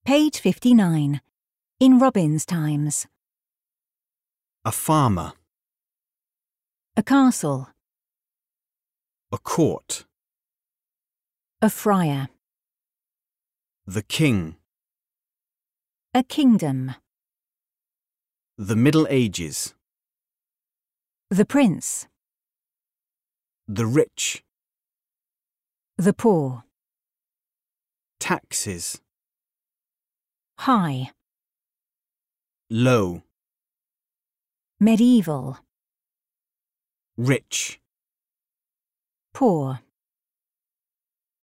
Page 59. In Robin's times. A farmer. A castle. A court. A friar. The king. A kingdom. The Middle Ages. The prince. The rich. The poor. Taxes. High. Low. Medieval. Rich. Poor.